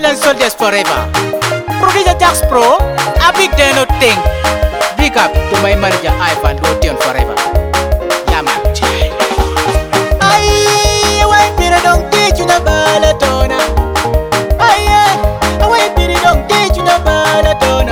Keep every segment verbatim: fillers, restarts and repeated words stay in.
President Soldiers Forever. Producer Jax Pro, a big day no thing. Big up to my manager Ivan Rotion Forever. Yeah man. Aye, why Peter don't teach you the balatona? Aye, why Peter don't teach you the balatona?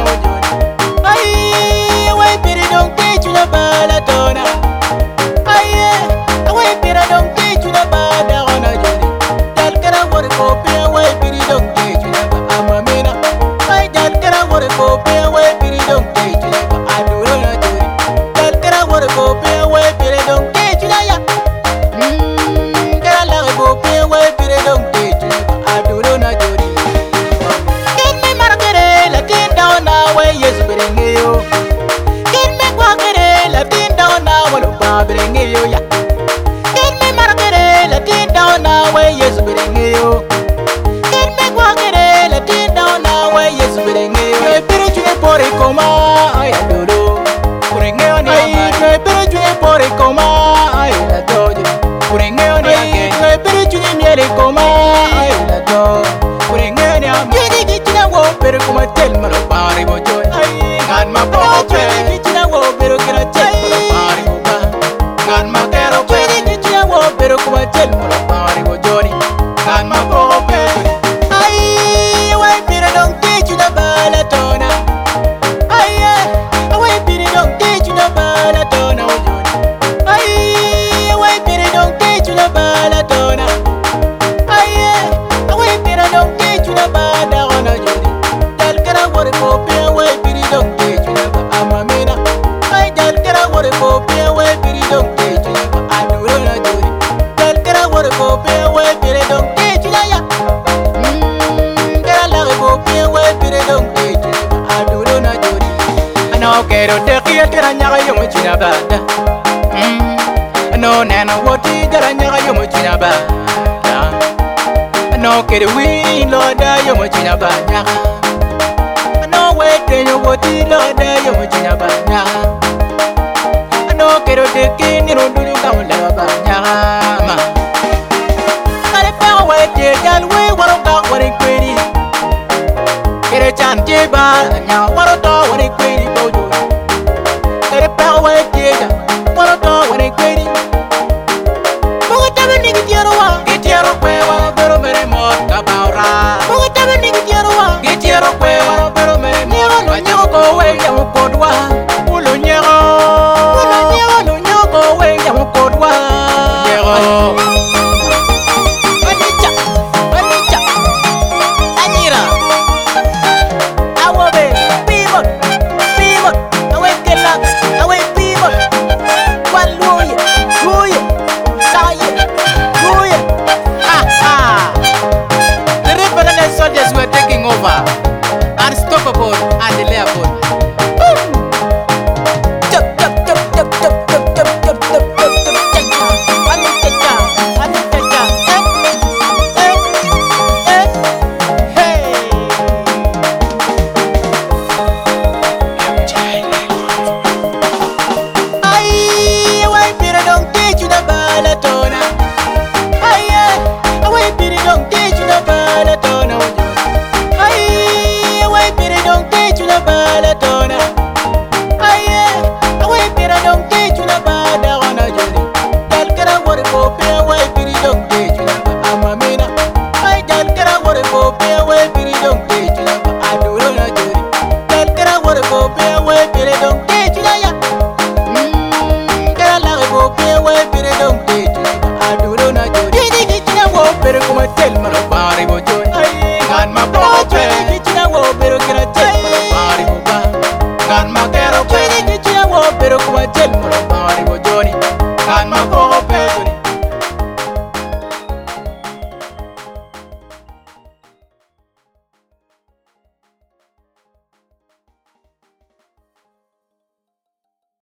Aye, why Peter don't teach you the balatona? Aye, why Peter don't teach you the balatona? Tell Kara what go pay away, Peter don't teach you the amamina. I tell Kara what go pay away, Peter don't teach you the adorona. Tell Kara what go pay away, Peter don't teach you the hmm, Kara la go pay away, Peter don't teach you the adorona. Get me markere, la tin down now, way yes, bring you. Get me walkere, la tin down now, what about bring you? Get me markere, la tin down now, way yes, bring you. Get me walkere, la tin down now, way yes, bring you. Pero tu ne pore coma, ay adoro. Bring you ni, pero tu ne pore coma, ay adoro. Bring you ni, pero tu ne miele coma, ay adoro. Bring you ni, yo ni tina wo, pero como tel malo pare mo joy. Ay, gan ma po pe. Yo tina wo, pero que no tel malo pare mo ba. Gan ma quero pe. Yo tina wo, pero como tel malo pare mo joy. Gan ma po pe. Ay, why Peter don't teach you the balatona? Ay, why Peter don't teach you the balatona? Ay, why Peter don't teach you the balatona? Ay, why Peter don't teach you the balatona? Tell Kara what go pay away, Peter don't teach you the amamina. I tell Kara what go pay away, Peter don't teach you the adorona. Tell Kara what go pay away, Peter don't teach you the ya. Hmm, Kara la go pay away, Peter don't teach you the adorona. No quiero te quiero te raña yo me china bada. Hmm, no nana woti te raña yo me china bada. No quiero win lo da yo me china bada. No wait yo woti lo da yo me china bada. No quiero te quiero no do ka la bada ma. Kare pa wait te gal we waro ka wari kweri. Kere chante ba nya waro to wari kweri bojo. Kere pa wait te waro to wari kweri. Mo ta ni gitiero wa gitiero kwe wa pero mere mo ka baura. Mo ta ni gitiero wa gitiero kwe wa pero mere mo no nyo ko we ya mo kodwa. Ulo nyero ulo nyero no nyo ko we ya mo kodwa. Nyero Anita Anita Anira Awobe pivot pivot awe kelak awe pivot waluye luye saye luye ha ha. The Reverend Soldiers were taking over.